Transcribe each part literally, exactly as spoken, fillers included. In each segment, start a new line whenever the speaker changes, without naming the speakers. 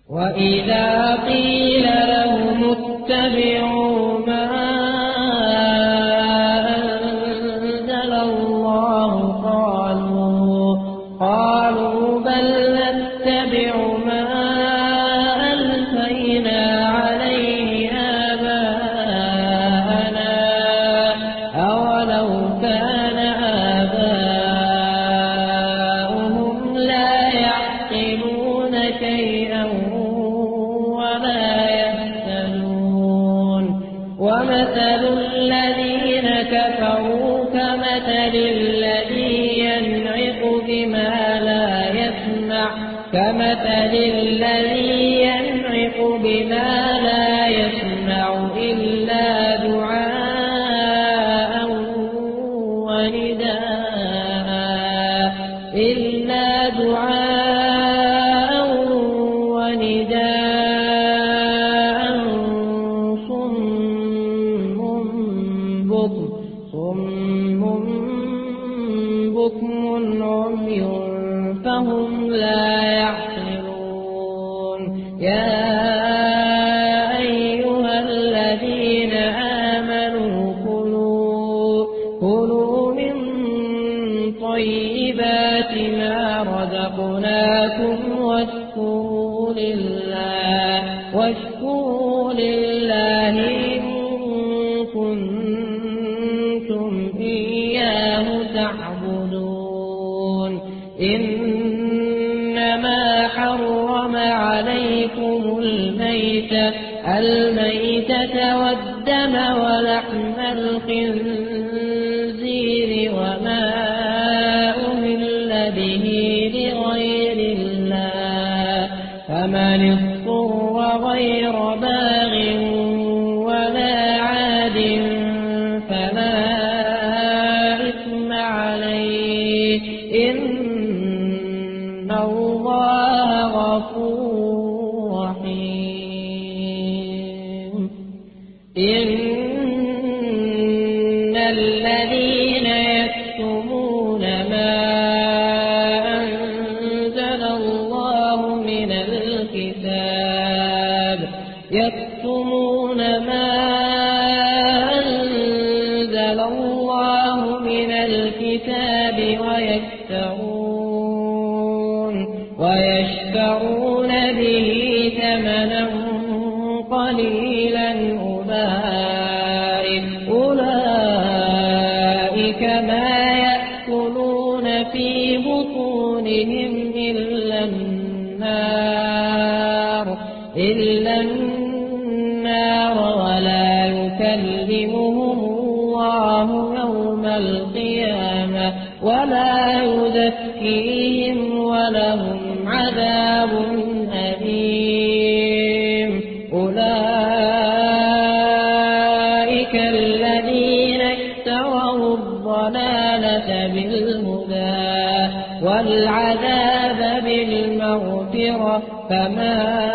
وإذا قيل لهم اتبعوا ما أنزل الله قالوا قالوا بل نتبع ما ألفينا عليه آباءنا أولو كان آباؤهم لا يعقلون شيئا ولا يهتدون ومثل الذين كفروا كمثل الذي ينعق بما لا يسمع كمثل الذي ينعق بما لا يسمع إلا دعاء ونداء إلا دعاء ونداء صم بكم صم بكم عمي فهم لا يعقلون يا أيها الذين آمنوا كلوا كلوا من طيبات ما رزقناكم واشكروا لله واشكروا لله إن كنتم إياه تعبدون إنما حرم عليكم الميتة الميتة والدم ولحم الخنزير وما أهل به لغير الله فمن اضطر غير باغ ولا عاد فلا إثم عليه إن الله غفور رحيم إن الذين يكتمون ما أنزل الله من الكتاب يكتمون ما أنزل الله من الكتاب ويشترون ويشترون به ثمنا قليلا أولئك أولئك ما يأكلون في بطونهم إلا النار إلا النار ولا يكلمهم الله يوم القيامة ولا يزكيهم ولهم عذاب أليم أولئك الذين اشتروا الضلالة بالهدى والعذاب بالمغفرة فما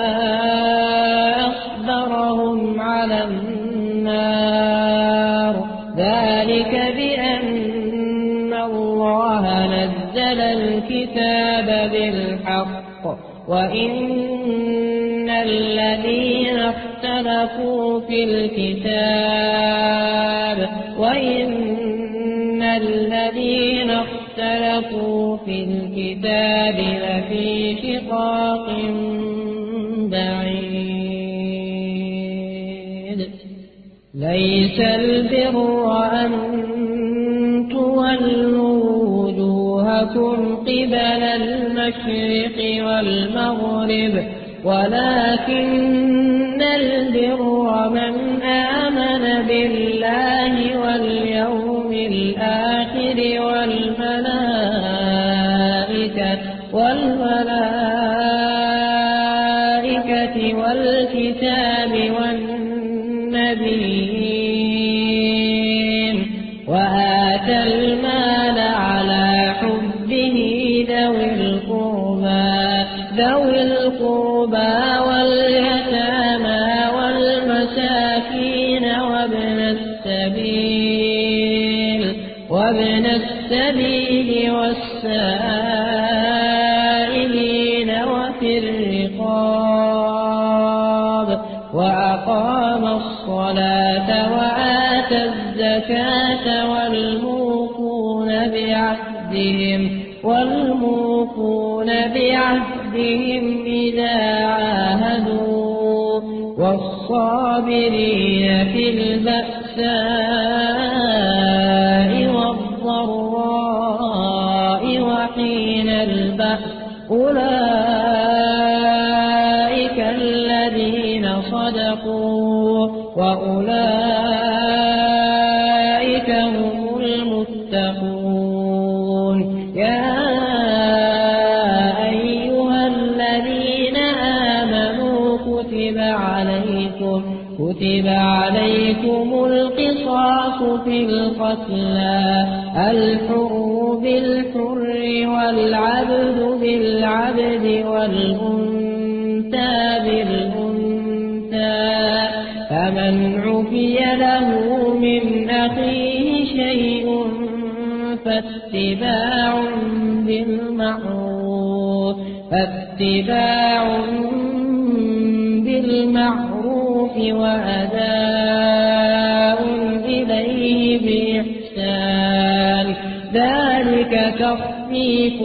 أصبرهم على النار ذلك بأن الله نزل الكتاب بالحق وإن الذين اختلفوا في الكتاب وإن الذين اختلفوا في الكتاب لفي شقاق بعيد ليس البر أن تولوا وجوهكم قبل المشرق والمغرب ولكن البر من آمن بالله واليوم الآخر والملائكة والملائكة والكتاب والنبيين وآتى المال على حبه ذوي القربى ذوي القربى واليتامى والمساكين وابن السبيل وابن السبيل والسائلين وفي الرقاب وأقام الصلاة وآتى الزكاة والموفون بعهدهم والموفون بعهدهم إذا عاهدوا والصابرين في البأساء والضراء وحين البأس أولئك الذين صدقوا وأولئك هم المتقون. يا أيها الذين آمنوا كتب عليكم كتب عليكم القصاص في القتلى الحر بالحر والعبد بالعبد والأنثى بالأنثى فمن عفي له من أخيه شيء فاتباع بالمعروف فاتباع بالمعروف وأداء إليه بإحسان ذلك تخفيف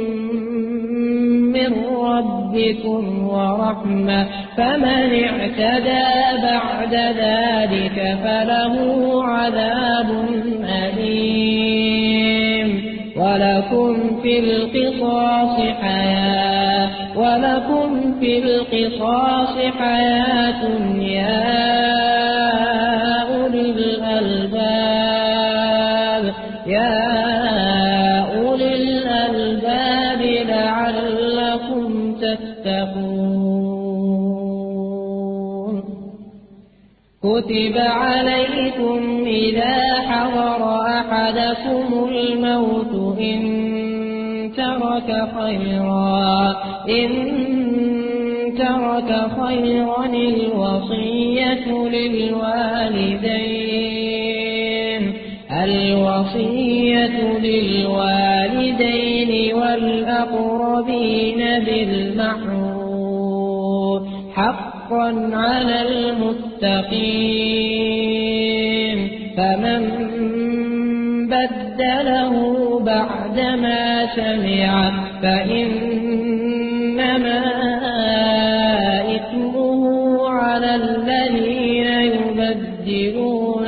من ربكم ورحمة فمن اعتدى بعد ذلك فله عذاب أليم. ولكم في القصاص حياة ولكم في القصاص حياة يا أولي الألباب يا أولي الألباب لعلكم تتقون. كتب عليكم إذا حضر أحدكم الموت إن ترك خيرا إن ترك خيرا الوصية للوالدين الوصية للوالدين والأقربين بالمعروف حقا على المتقين. فمن بدله بعدما سمع فإنما إثمه على الذين يبدلون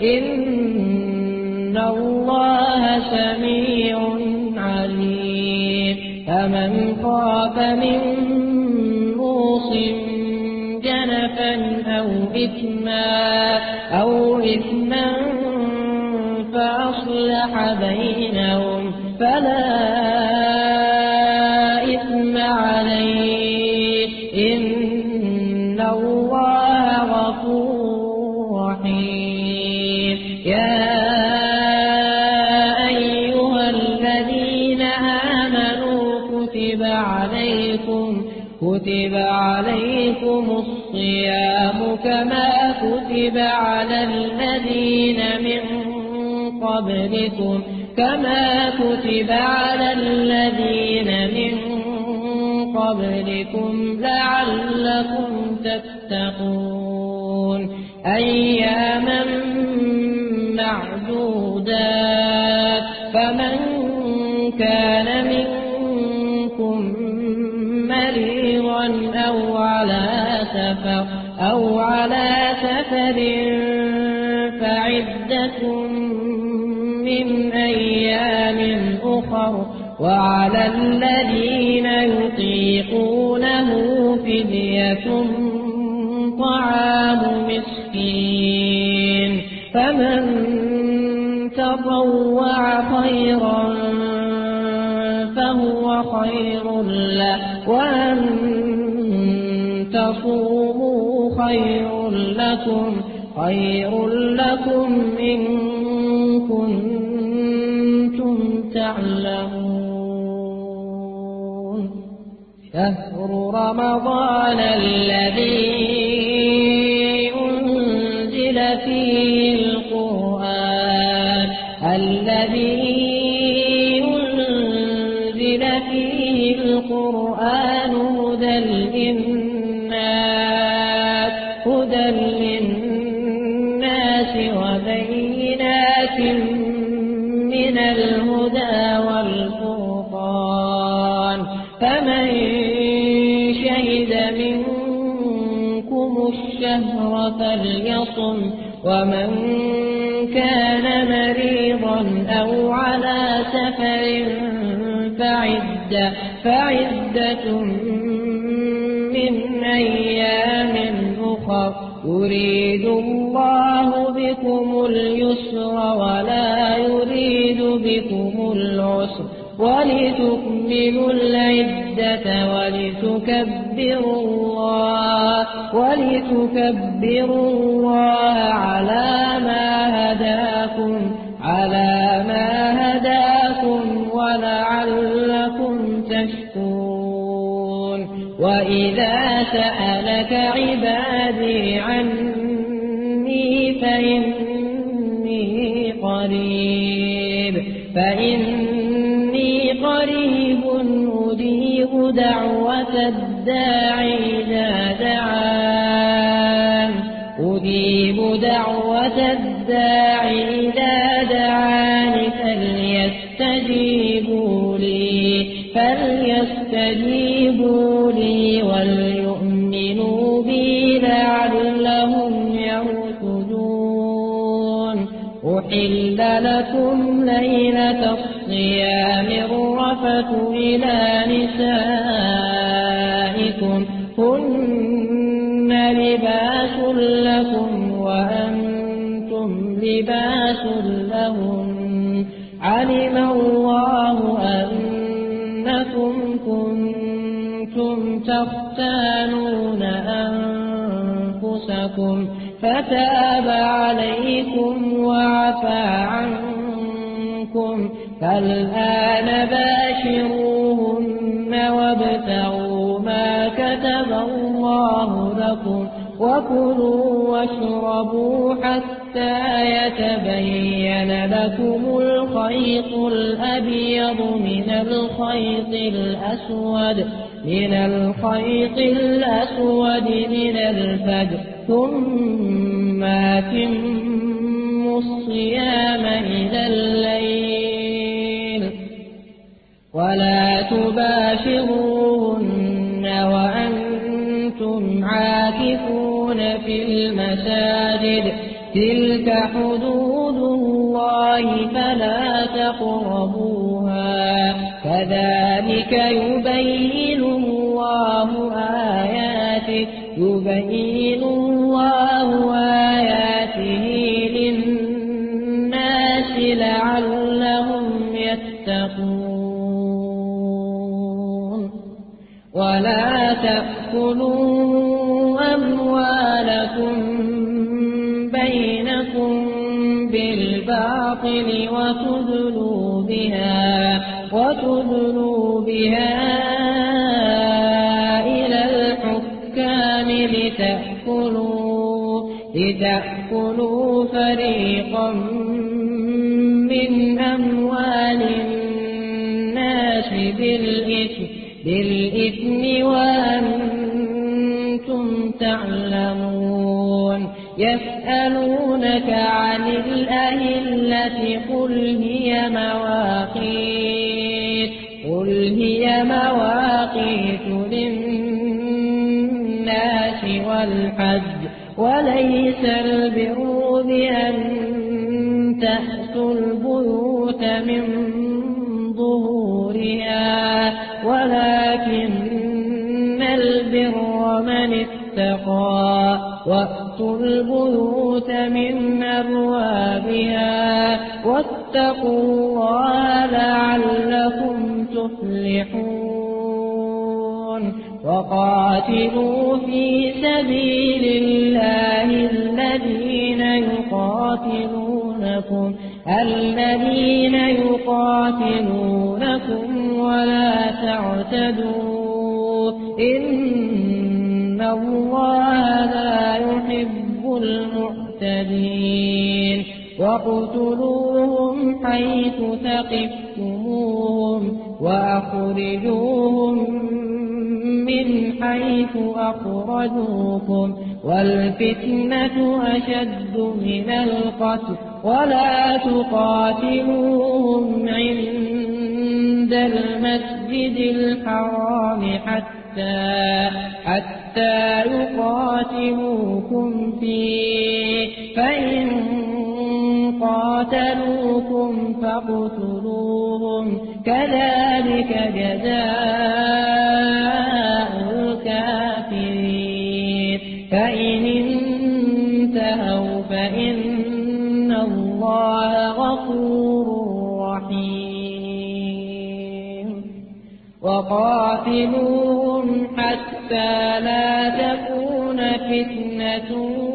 إن الله سميع عليم. فمن خاف من موص جنفا أو إثما أو إثما فأصلح بينهم فلا إثم عليه إن الله غفور رحيم. يا أيها الذين آمنوا كتب عليكم كتب عليكم الصيام كما كتب على الذين من قبلكم كما كتب على الذين من قبلكم لعلكم تتقون. أياما معدودات فمن كان منكم مريضا أو على سفر أو على سفر فعدة من أيام أخر وعلى الذين يطيقونه فدية طعام مسكين فمن تطوع خيرا فهو خير له وأن تصوموا خير لكم خير لكم إن كنتم تعلمون. شهر رمضان الذي أنزل فيه القرآن الذي أنزل فيه القرآن هدى للناس هدى للناس وبينات من الهدى والفرقان فمن شهد منكم الشهر فليصم ومن كان مريضا أو على سفر فعدة, فعدة من أيام أخر يريد الله بكم اليسر ولا يريد بكم العسر ولتكملوا العدة ولتكبروا الله ولتكبروا الله على ما هداكم على ما هداكم ولعلكم تشكرون وإذا سألك عبادي عني فإني قريب فإني قريب أجيب دعوة الداع إذا دعان أجيب دعوة الداع إذا دعان فليستجيبوا لي فليستجيبوا لي وليؤمنوا بي لعلهم يرشدون أحل لكم ليلة الصيام الرفث إلى نسائكم هن لباس لكم وأنتم لباس لهم علم الله أنكم كنتم تختانون أنفسكم فتاب عليكم وعفى عنكم فالآن باشروهن وابتغوا ما كتب الله لكم وكلوا واشربوا حتى يتبين لكم الخيط الأبيض من الخيط الأسود من الخيط الأسود من الفجر ثم أتموا الصيام إلى الليل ولا تباشروهن وأنتم عاكفون في المساجد تلك حدود الله فلا تقربوها كذلك يبين الله آياته يبين الله آياته للناس لعلهم يتقون ولا تأكلوا أموالكم بينكم بالباطل وتدلوا بها وتدلوا بها إلى الحكام لتأكلوا لتأكلوا فريقا من أموال الناس بالإثم بالإثم وأنتم تعلمون يسألونك عن الأهلة قل هي مواقيت قل هي مواقيت للناس والحج وليس البر بأن تأتوا البيوت من ظهورها ولكن البر من اتقى وأتوا البيوت من أبوابها واتقوا الله لعلكم تفلحون وقاتلوا في سبيل الله الذين يقاتلونكم الذين يقاتلونكم ولا تعتدوا إن الله لا يحب المعتدين واقتلوهم حيث ثقفتموهم وأخرجوهم من حيث أخرجوكم والفتنة أشد من القتل ولا تقاتلوهم عند المسجد الحرام حتى حتى يقاتلوكم فيه فإن قاتلوكم فاقتلوهم كذلك جزاء الكافرين فإن انتهوا فإن الله غفور رحيم وقاتلوهم حتى لا تكون فتنة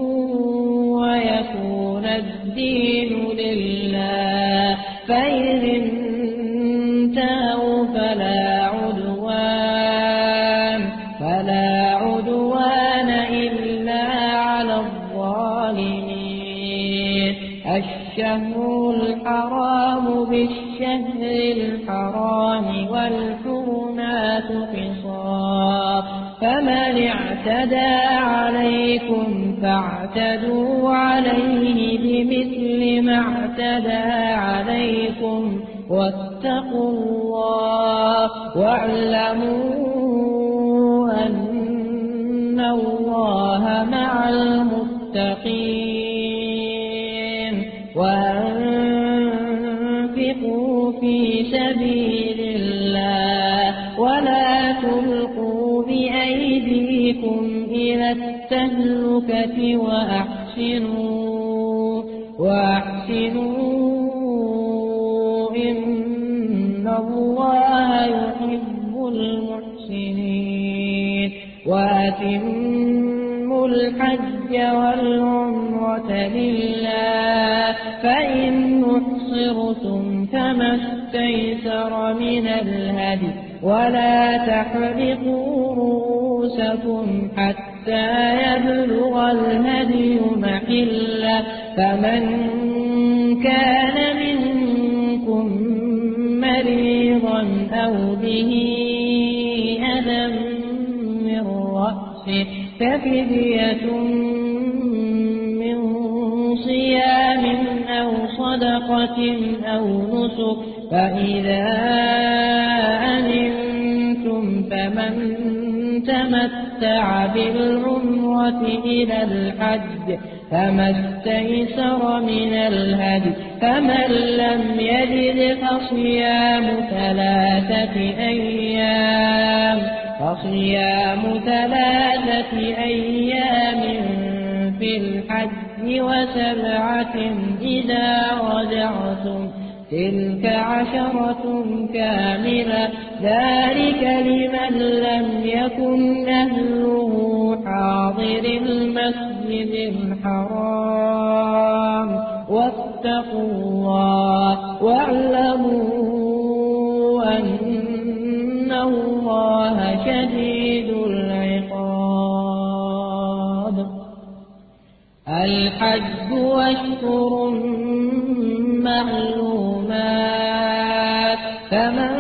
ويكون الدين لله فإن انتهوا فلا عدوان فلا عدوان إلا على الظالمين الشهر الحرام بالشهر الحرام والحرمات قصاص فمن اعتدى عليكم فاعتدوا عليه بمثل ما اعتدى عليكم واتقوا الله واعلموا أن الله مع المتقين وأنفقوا في سبيل الله ولا تلقوا بأيديكم إلى التهلكة وأحسنوا وأحسنوا إن الله يحب المحسنين وأتموا الحج والعمرة لله فإن أحصرتم فما استيسر من الهدي ولا تحلقوا رؤوسكم حتى يبلغ الهدي محله فمن كان منكم مريضا أو به أذى من رأسه ففدية من صيام أو صدقة أو نسك فإذا أمنتم فمن تمتع بالعمرة إلى الحج فما استيسر من الهدي فمن لم يجد فصيام ثلاثة أيام فصيام ثلاثة أيام في الحج وسبعة إذا رجعتم تلك عشرة كاملة ذلك لمن لم يكن أهله حاضر المسجد الحرام واتقوا الله واعلموا أن الله شديد العقاب الحج أشهر معلومات فمن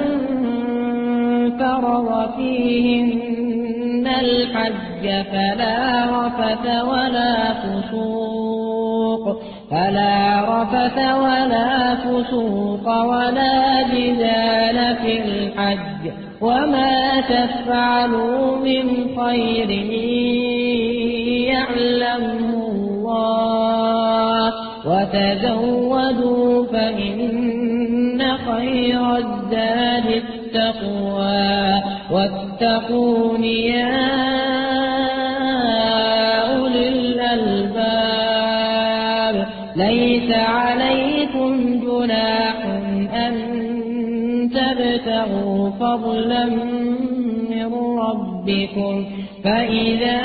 فرض فيهن الحج فلا رفث ولا فسوق فلا رفث ولا فسوق ولا جدال في الحج وما تفعلوا من خير يعلمه الله وتزودوا فإن خير الزاد التقوى واتقون يا أولي الألباب ليس عليكم جناح أن تبتغوا فضلا من ربكم فإذا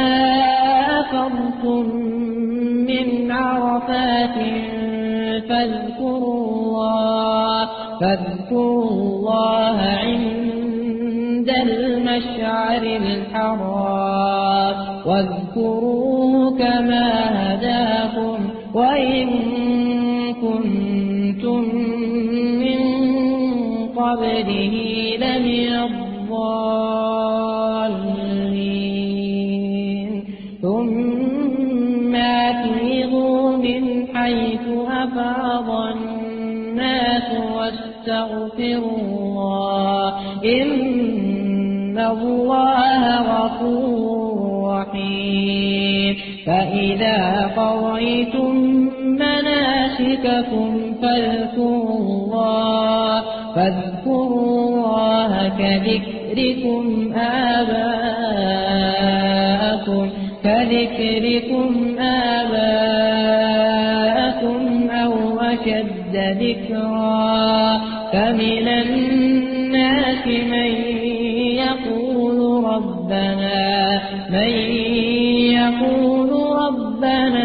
أفضتم من عرفات فاذكروا الله فاذكروا الله عند المشعر الحرام واذكروه كما هداكم وإن كنتم من قبله لمن الضالين واستغفروا الله إن الله غفور رحيم. فإذا قضيتم مناسككم فاذكروا الله فاذكروا الله كذكركم آباءكم كذكركم آباءكم أو أشد ذكرا. فمن الناس من يقول ربنا من يقول ربنا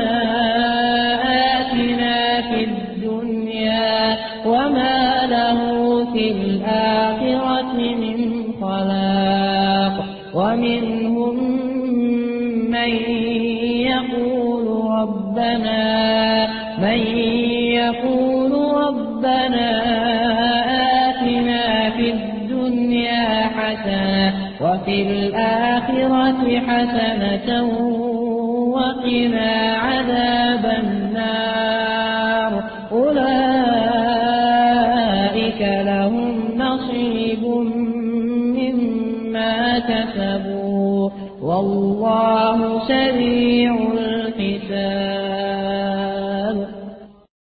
آتنا في الدنيا وما له في الآخرة من خلاق. ومنهم من يقول ربنا من يقول ربنا آتنا في الدنيا حسنة وفي الآخرة حسنة وقنا عذاب النار. أولئك لهم نصيب مما كسبوا والله سريع الحساب.